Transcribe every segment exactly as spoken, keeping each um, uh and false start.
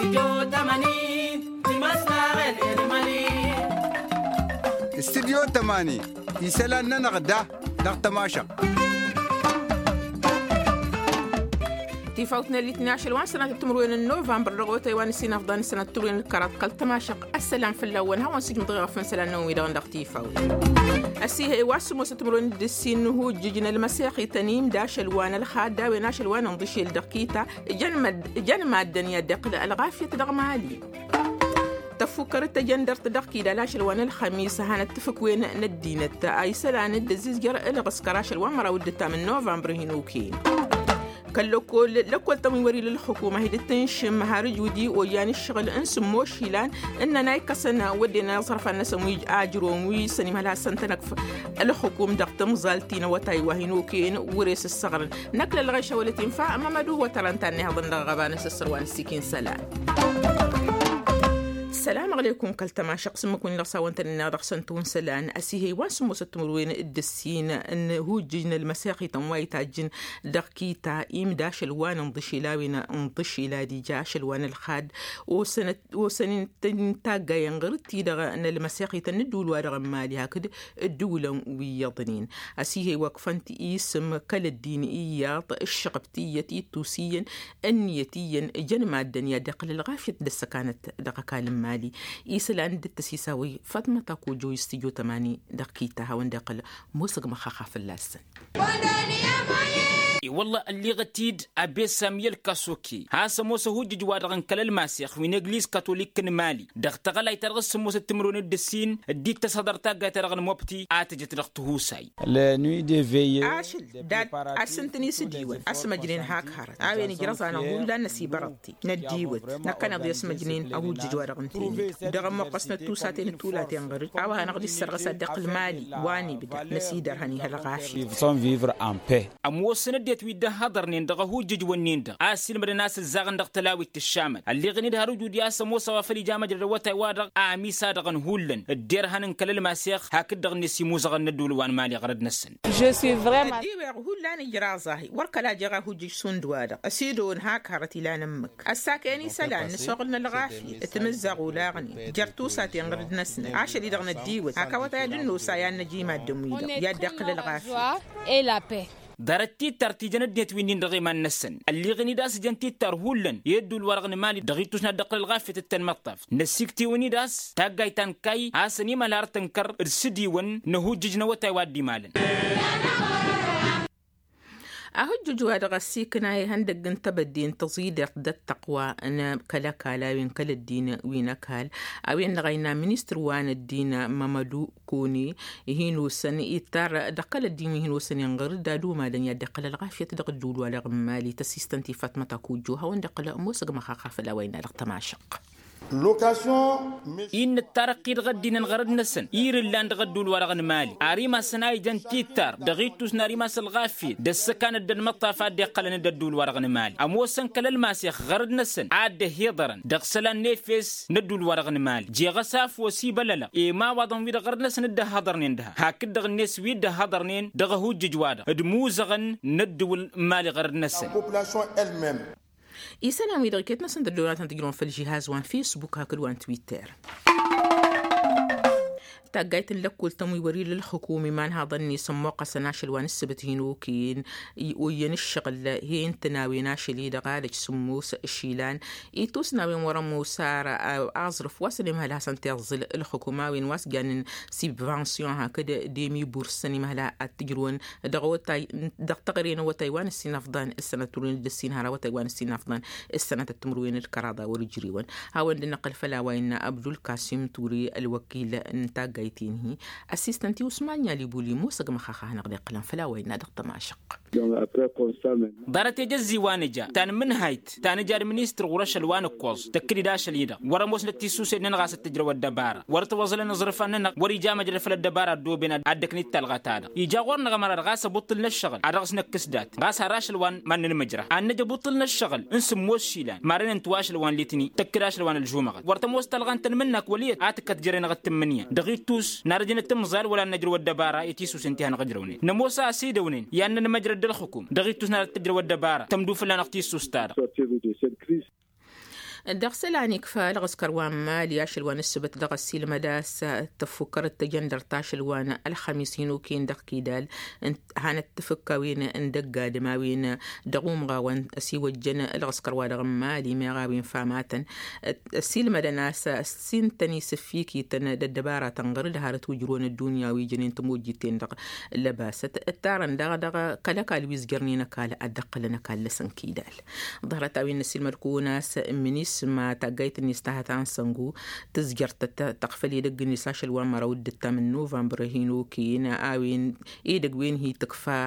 استديو تمانين في مصنع الإرمالي. استديو تمانين يسألنا نغدا نغتماشق تيفوتنا اللي اثني عشر وان سنة تمروين النوفمبر رغو تايوان سينا فضان سنة تمروين الكرات قل تماشق السلام في الأول هوا نسيج مضغة فن سلام نومي دون دق تيفوت السيها يواسو موسى تمروين الدسين هو جيجنا المسيحي تنيم داش الوان الخادة وناش الوان نضيشي الدقيقة جنم الدنيا دقل الغافية دغمالي تفكر التجندر تدقي لاش الوان الخميس هانت تفكوين ندينة أي سلان الدزيز جرى الغسكراش الوان مرا ودتا من نوفمبر هنوكين كلكل لكل تمويري للحكومة هي تنشم هارج ودي ويان الشغل انس موشيلان اننا يكسنا ودينا صرف الناس ويج اجرون ويسني مالها سنتنك الحكومة دقتم زالتين وتاي وهنوكين وريس الصغر نقل الغيشة ولا تنفع اما مدو وترنتاني هذا الغبان السروان السكين سلام. السلام عليكم كلتما شخص مكون لغسا وانتنا رغسنتون سلان أسيهي وانسمو ستمروين الدسين أن هو جين المساقي تمواي تاجين دقيتا إيم داش الوان انضشي لاوين انضشي لا دي جاش الوان الخاد وسنة وسنين تنتاقا ينغرتي دغا أن المساقي تندول وارغ مالي هكذا الدولة ويضنين أسيهي وقفنت إيسم كل الدين إياط الشقبتية توسيا النيتيا جنما الدنيا دقل الغافية دسا كانت دقا كالما مالي إيسلان التسيساوي فاطمة تاكو جو يستيجو تماني دقيقة هون دقل موسق مخاخا في اللاسن والله اللي غتيد أبي ساميل كاسوكي ها سموسه هو جوار عن كل الماسخ وين إنجليز كاثوليك مالي دغت غلا يترغس سموسه تمرون الدسين دي تصدرتا غترغن موبتي اتجت رختو ساي لا نوي دي في عاشل داد اسنتني سديوت اسم جنين هاك هار اوين جرس انا اقول لا نسيبرتي نديوت نكنا دي اسم جنين ابو جوار غنتي دغم قسنا تو ساتين تولاتين غير او انا غدي السرغس دق المالي واني بدا نسيدر هني هلا غافي سون فيفر ان بي اموسن ويدا هضرنين دغه هو جج ونين دغ اسيل مر الناس الزغن دغ تلاوي الشامل اللي غني ده رجود يا سمو صوافلي جامه جروتا وادغ امي صادغن هولن الدير هنن كلل ماسيخ هاك دغ نسي موزغن ندول وان مالي غرد نسن جو سي فريمون دي هولان جرازاهي وركلا جرا هو جج سندوادا اسيدون هاك هرتي لا نمك الساكني سلان نسوغلنا الغافي تمزغ ولا غني جرتو ساتي غرد نسن عاشلي دغ نديوت هاك وتا دنو سايان نجيما دميدا يا دقل الغافي اي لا بي دارتي ترتيجنا ديت وينين دغي ما نسن اللي غني داس جنتي ترهولن يدو الورغن مالي دغيتوش ندقل الغافة التنمطف نسيكتي وني داس تاقاي تنكاي هاسني مالار تنكر ارسدي ون نهو ججنا وتايوادي مالن أهج جواد غسيكنا هندق انتبدين تزيد قد التقوى أنا كلا كلا وين كل الدين وينكال أوين لغينا منستر وان الدين ممدو كوني هينو سن يتار دقل الدين هينو سن ينغر دادو ما دنيا دقل الغافية دقل دول ولا غمالي تسيستنتي فاطمة كوجوها وان دقل موسق مخاخا فلا وين لغتماشق إن الترقي غدين الغرد نسن إير اللاند غدول ورغن مالي أريما سناي جن تيتار دغيتوس ناريما سلغافي دسكان الدن مطافات دي قلن ددول ورغن مالي أموسن كل الماسيخ غرد نسن عاد هيضرن دغسلان نيفيس ندول ورغن مالي جي غساف وسيبا للا إيما وضن ويدا غرد نسن الده هضرنين ده هاكد دغ الناس ويدا هضرنين دغهو ججوادا ادموزغن ندول مالي غرد نسن إيسانا ويدركتنا سند الدولات تقولون في الجهاز وان فيسبوك هاكل وان تويتر تاقايت لكل تموي وري للحكومي مان هذا النيسم موقع سناشل وان السبتين وكين وين الشغل هي انتناوي ناشلي دغالج سموس الشيلان ايتوس ناوي ورمو سار اعزرف واسني مهلا حسن تغزل الحكومة وين واس جانن سيبفانسيون هكذا ديمي بورسني مهلا التجرون دغوتاي دغتقرين وتايوان السنة فضان السنة تورين السنة هرا وتايوان السنة فضان السنة التمروين الكراضة ورجريون هاون لنقل فلا وين عبد القاسم توري الوكيل انتاج هي أسيستنتي وسمانيا لي بولي موسق مخاخا هنقدر قلم فلا وين دقت ماشق دارت يجزي وانجا تان من هايت تان جار منيستر ورش الوان كوز تكري داش اليدا ورا موس نتيسوس ننغاس التجربه الدباره ورت وصل نظرف ان وري جامه جرف الدباره دو بين ادك نيت الغتاده يجا ورنا غمر غاس بطلنا الشغل عرقس نكسدات غاس راش الوان من المجرى ان نجا بطلنا الشغل انسم موس شيلان مارين انتواش الوان ليتني تكراش الوان الجومه ورت موس تلغان تن منك وليت اتك تجرين غتمنيه دغيتوس نارجن التمزال ولا نجر الدباره يتيسوس انتي هنقجرونين نموسا سيدونين يان مجرى الحكومه دغيتوس نار التجربه الدباره تمدو فلان اختيسوس تار دغسلاني كفا لغسكر وان مالي أشلوان السبت لغسي المداس تفكر التجندر تاشلوان الخميسين وكين دق كيدال هانت تفكاوين اندقا دماوين دغوم غاوان سيو الجن لغسكر وان مالي مغاوين فاماتن السيل مدناس السين تاني سفيكي تن دبارة تنغر لها توجرون الدنيا ويجنين تموجتين دغ لباسة التارن دغ دغ كالكا الويز جرنينا كال أدق لنا كال لسن كيدال ظهرت أوين السيل مركوناس منيس ما تاقيت النستاهت عن سنغو تزجرت تقفلي دق النساش الوان مرودتا من نوفمبر هينو كينا آوين إيدق وين هي تكفى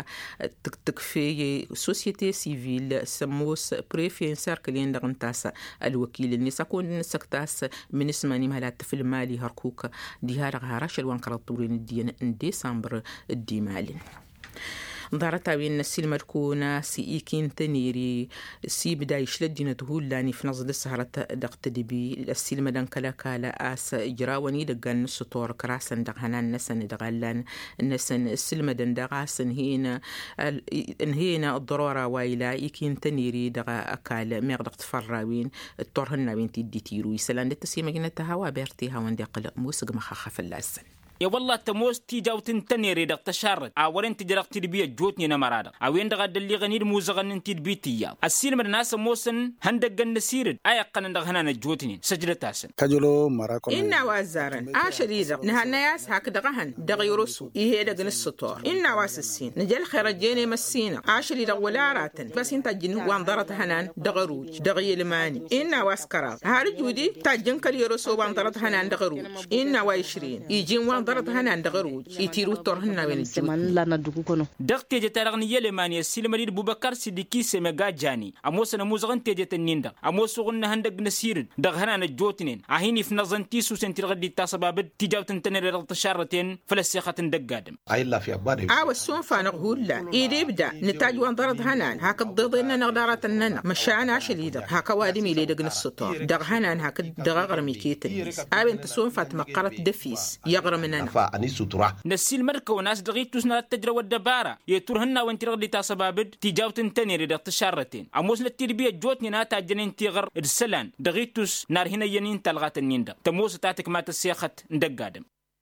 تكفي سوسيتي سيفيل سموس بريفين ساركلين دغنتاس الوكيل النسا كون نسكتاس من اسماني مهلات في المالي هركوك ديهار غهارش الوان كرطورين الدين ديسمبر الديمالين ضارتا وين السيل مركونا سي إيكين تنيري سي بدا يشلدين تهول لاني في نظر السهرة دقت دبي السيل مدن كلا كالا آس إجراواني دقان نسطور كراسن دقهنان نسن دقالان نسن السيل مدن دقاسن هينا هينا الضرورة وايلا إيكين تنيري دقا أكال ميغدق تفراوين الطورهن وين تدي تيرو يسلان دتسيما جنة هوا بيرتي هوا دقل موسق مخاخة في اللاسن يا والله تموس تيجاو تنتنيري دق تشارد أورين تجرق تربية جوتني نمرادة أوين دقا اللي غنير موزغن انتي بيتيا السيل من الناس موسن هندق النسيرد أي قن دق هنا جوتني سجلة تاسن كجلو مراكم إننا وازارن عشريزة نهالناس هاك دقهن دق يرسو إيه دق نسطور إننا واس السين نجل خرجيني مسينا عشري دق ولا راتن بس انت جن وانضرت هنان دق روج دق يلماني إننا واس كراب هارجودي تاجن كل يرسو وانضرت هنان دق روج إننا وعشرين يجين ضرط هنا دغروج يتيرو تورهنا وين الزمان لا ندوكو كنو دغتي جتارغني يلماني السلمري بوبكر سيديكي سمغا جاني اموس نموزغن تيجت النيندا اموس غن هندق نسير دغ هنا نجوتنين اهيني في نظنتي سو سنتي غدي تاسباب تيجاو تنتنر رغت شارتين فلسيخه دغادم اي لا في اباري اه والسون فانغول لا ايدي بدا نتاج وان ضرط هنا هاك ضدنا نغدارات الننا مشانا شليده هاك وادمي لي دغ نسطور دغ هنا هاك دغ غرمي كيتن اه انت سون فاطمه قرت دفيس يغرمنا فاني سترة نسيل مركه وناس دغيتوس نار التجرى والدبارة يتورهن وانت رغدي تاسبابد تيجاو تنتنير دغ تشارتين اموس للتربيه جوتني ناتا جنين تيغر السلان دغيتوس نار هنا ينين تلغات النيندا تموس تاتك ما تسيخت ندقادم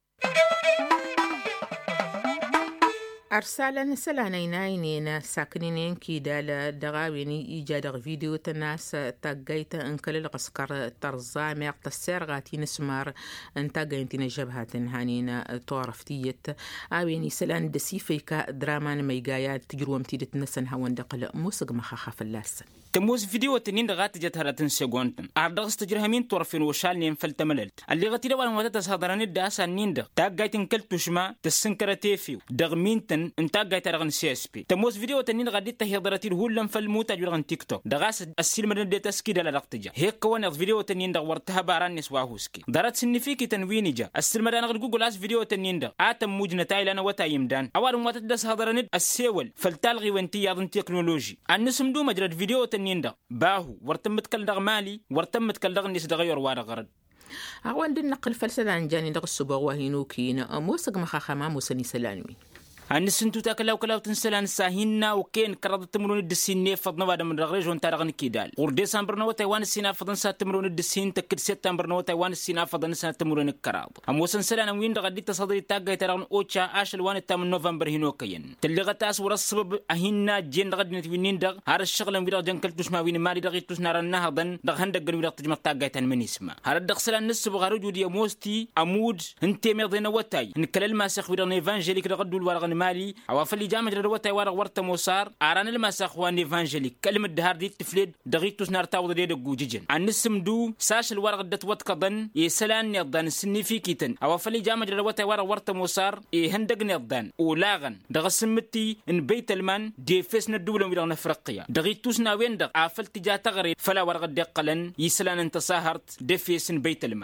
أرسالا سلانينين ساكنين كيدا دغاويني إيجاد فيديو تناس تاقيت انكل القسكر ترزا ميق تسير غاتي نسمار انتاقينتين الجبهات هانين طورفتيت آويني سلان دسيفيكا درامان ميقايات تجروم تيدت نسن هون دقل موسق مخاخة فلاسن تموز فيديو تنين غات جتهرتن سيغونتن أردغس تجرهمين طرفين وشال نين فلتمللت اللي غتيرا والموتا تصادران الداسا نيندا تاقايتن كلتوشما تسنكرا تيفيو دغمينتن انتاقايت رغن سي اس بي تموز فيديو تنين غادي تهيضراتي الهولن فالموتا جرغن تيك توك دغاس السلمرن دي تسكيدا للقتجا هيك كوان فيديو تنين دغورتها باران نسواهوسكي دارت سنفيكي تنوينيجا السلمرن غد جوجل اس فيديو تنين دغ اتم موجنا تايلانا وتا يمدان اوار موتا دس هضرن السيول فلتالغي وانتي ياضن تكنولوجي النسم دو مجرد فيديو نيندا باهو ورتمت كل دغ مالي ورتمت كل دغ نيس دغير وار غرد أوان دين نقل فلسلان جاني دغ السبوغ وهينوكينا موسق مخاخما موسني سلانوي أن سنتو تاكلاو كلاو تنسلان ساهينا وكين كرد تمرون الدسين فضنا بعد من رغريج وانت رغن كيدال ور ديسمبر نو تايوان السينا فضن سات تمرون الدسين تكد سبتمبر نو تايوان السينا فضن سات تمرون الكراد ام وسنسلان وين غدي تصدري تاغاي ترغن اوتشا اشل وان تام نوفمبر هينوكين تلغتاس ورسبب اهينا جين غد نتوينين دغ هار الشغل ويرا جنكلتوس ما وين مالي دغيتوس نارنا هدن دغ هندغ ويرا تجمع تاغاي تن منيسما هار دغسلان نسب غارجو دي موستي امود انتي ميردنا وتاي نكلل ما سخ ويرا ايفانجيليك دغدول ورغن مالي awafali jaamaj rawata wara warta mosar aran el masakhwan evangelique kalma dahar dit tflid dagitus narta wada de gujijen anism du sashal warqa dat wat qadan yesalan yadan signifikitan awafali jaamaj rawata wara warta mosar e handag yadan ulagan dagasmti in bayt alman de fesna dawla wiran afriqiya dagitus na wenda afal tijata gari fala warqa de qalan yesalan intasahart de fes in bayt alman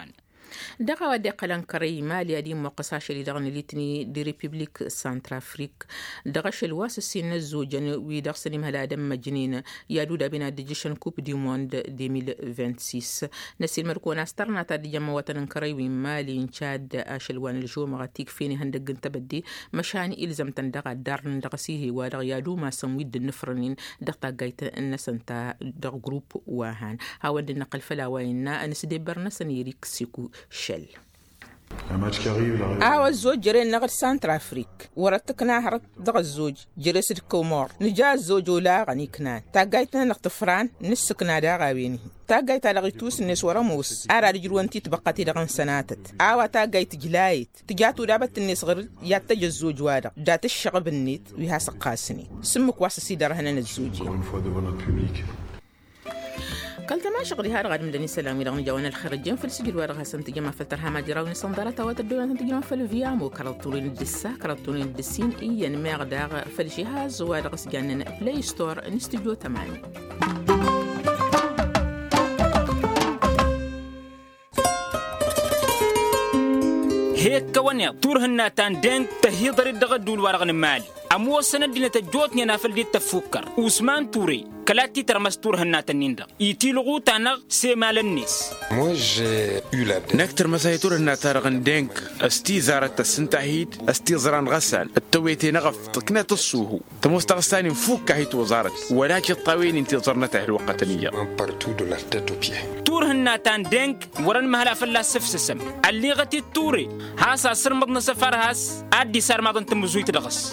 دقا ودي قلن كري مالي دي مقصاش اللي دغن ليتني دي ريبوبليك سانترافريك دغش الواس السين الزوجن ويدغ سنم هلا دم مجنين يادودا بنا ديجيشن كوب دي موند ألفين وستة وعشرين نسي المركونا استرنا تا دي جمع وطن كري مالي نشاد اشلوان الجو مغاتيك فيني هندق انتبدي مشاني إلزم تندغ دارن دغسيه ودغ يادو ما سمويد النفرنين دغتا قايت النسنتا دغ جروب واهان هاود النقل فلاوينا انسدي برنسن يريك سيكو شل آه الزوج جرين نغر سانترافريك ورتكنا هرت دغ الزوج جريس الكومور نجا الزوج ولا غني كنان تاقايتنا نغتفران نسكنا دا غاويني تاقايت لغيتوس الناس ورموس ارى رجلوانتي تبقاتي دغن سناتت آوا تاقايت جلايت تجاتو دابت الناس غير ياتج الزوج وادغ جات الشغب النيت ويها سقاسني سمك واسسي درهنا الزوجين قلت ما شغلي هذا غادي مدني سلامي رغم جوانا الخرجين في السجل ورغها سنتجي ما فلترها ما جراوني صندرة وتدونا تنتجي ما فالفيامو كرطولين الدسة كرطولين الدسين إيا نمي غداغ فالجهاز ورغ سجاننا بلاي ستور نستجو تماني هيك كونيا طورهن تان دين تهيضر الدغدول ورغن مالي أمو السنة دينا تجوتني نافل دي تفكر وسمان توري كلاتي ترمستور هنات النيندا يتيلغو تانغ سيمال الناس موج نكتر مسايتور هنات رغن دينك استي زارت السنتاهيد استي زران غسال التويتي نغف تقنا تصوهو تمستغستاني مفوك هيت وزارت ولكن الطاوين انتظرنته الوقتنية تور هناتان دينك ورن مهلا فلا سفسسم اللي غتي توري هاسا سرمضنا سفر هاس ادي سار ماضن تمزوي تدغس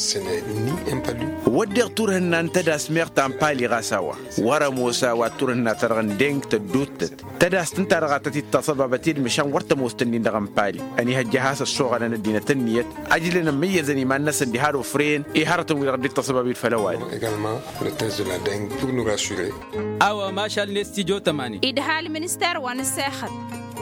ودي تور هنان تداس ميغتان بالي غاساوا ورا موسى وتور هنا ترغن دينك تدوتت تداس تنترغتي التصببتي مشان ورت موستنين دغن بالي اني هالجهاز الصغر انا دينا تنيت اجلنا ميزني ما الناس اللي هارو فرين اي هارتو ويردي التصبب الفلوات او ما شاء الله استيجو تماني إدها المنستر ونساخت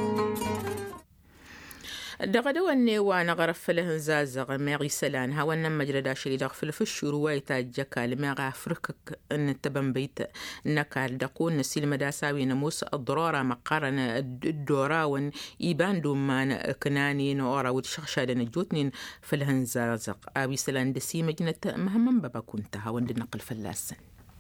دغدو اني وانا غرف له زازغ ماغي سلان ها وانا مجردا شري دغفل في الشروع تاجكا لما غافركك ان تبن بيت نكال دقون نسيل مداساوي نموس الضرورة مقارنة الدورا ون يبان دومان كناني نورا وتشخشاد نجوتنين في الهنزازق اوي سلان دسي مجنة مهمم بابا كنتها وند نقل فلاسن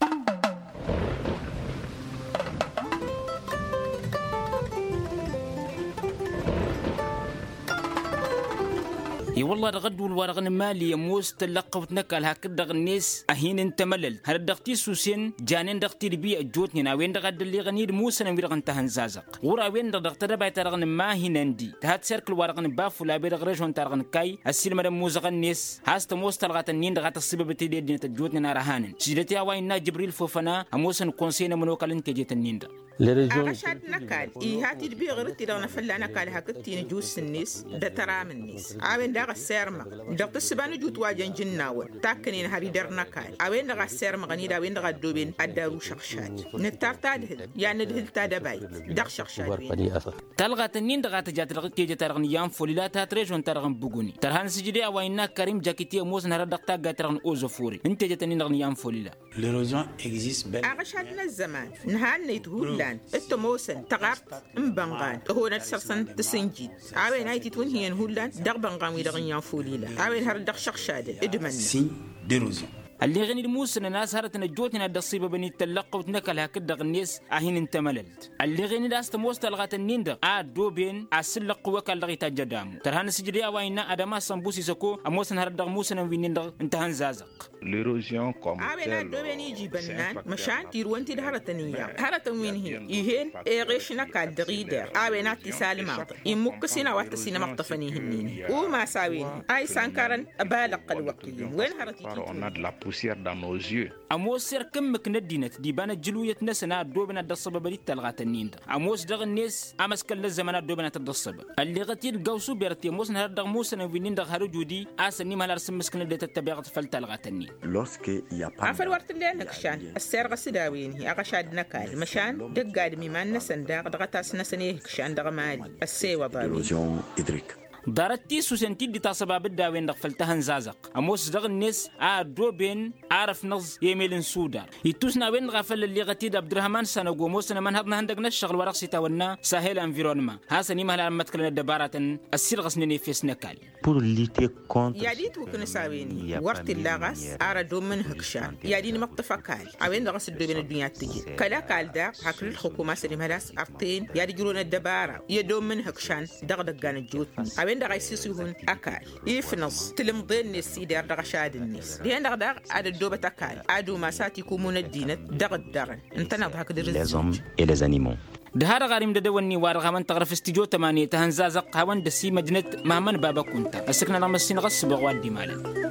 اي والله رغد والورغن مالي موس تلقوت نكال هكذا الناس اهين انت ملل هل دغتي سوسين جانين دغتي ربي جوتني ناوين دغد اللي غنير موسى نوير غنت هنزازق ورا وين دغت ربا ترغن ما هينندي تهات سيركل ورغن باف ولا بيرغ رجون ترغن كاي السيل مدام موزغ الناس هاست موس تلغت النين دغت السبب تدي دي تجوتني نارهانن سيدتي واينا جبريل فوفنا اموسن كونسينا منوكلن كجيت النين أغشاد نكال إيه هاتي دبي غرتي دغنا فلا نكال هكتي نجوس الناس دترا من الناس عاوين دغ السيرما دغت السبانو جوت واجن جناول تاكنين هاري در نكال عاوين دغ السيرما غني داوين دغ الدوبين أدارو شخشاد نتارتا دهل يعني دهل تادا باي دغ شخشاد تلغت النين دغت جات دغ كيجي ترغن يام فوليلا تاتريجون ترغن بوغوني ترهان سجدي اوينا كريم جاكيتي موس نهر دغتا غاترغن اوزوفوري انت جات النين دغن يام فوليلا l'érosion existe bel أغشاد الزمان نهار نيتهولان التموسن تغارت مبنغان هو نتسرسن تسنجيد عاوين هايتي تون هي نهولان دغ بنغان ويدغن ينفوليلا عاوين هر دغ شخشاد ادمن signe d'érosion اللي غني الموسن الناس هرت نجوتنا الصيبه بني تلقوا تنكل هكذا الناس اهين انت مللت اللي غني داست موست لغات النين ا دوبين اسلق وكال دغي تجدام ترهان سجدي اوينا ادما سمبوسي سكو اموسن هر دغ موسن وينين دغ انت هنزازق l'érosion comme عاوين دوبين يجي بنان مشان تيروانتي دهرتنيا هرت وين هي يهين ايغشنا كال دغيدر عاوين اتصال ماض يمكسنا واتسنا مقطفني هنين وما ساوين اي سانكارن بالق الوقتين وين هرتي poussière dans nos yeux. أموس سير كم مكندينت دي بنا جلوية نسنا دوبنا الدصبة بدي تلغات النين ده أموس دغ الناس أمس كل الزمانات دوبنا الدصبة اللي غتير جوسو بيرتي أموس نهار دغ موسى نوينين دغ هارو جودي أسني ما لرسم مسكن اللي تتبعت فلتلغات النين. عفر ورت اللي نكشان السير غسداوين هي أغشاد نكال مشان دق قاد ميمان نسن دغ دغ تاس نسنيه كشان دغ مالي السي وضاوي. دارتي سوسنتي دي تصباب الداوين دغفلتها نزازق أموس دغ الناس عادو بين عارف نغز يميل سودار يتوسنا وين غفل اللي غتيد عبد الرحمن سنة وموسنا من هضنا هندقنا الشغل ورق سيتاونا ساهل انفيرونما هاسا نيما هلا لما تكلنا الدبارة السير غسنني في سنكال يادي توكن ساويني ورت اللاغس أرى دومن هكشان يادي نمقطفا كال عوين دغس الدوبين الدنيا تجي كلا كال دا هكل الحكومة سليم هلاس أرتين يادي جرون الدبارة يدوم من هكشان دغ دغان الجوت عوين دغ يسيسوهن أكال يفنص تلمضين السيدار دغ شاد الناس دهن دغ دغ عد الدوبة أكال عدو ما ساتي كومون الدينة دغ الدرن انتنا بهاك درزوج دهار غارم ددوني وارغمان تغرف استجو تمانية تهنزازق هوان دسي مدينة مهمن بابا كنتا السكنة نمسين غصب غواد دي مالا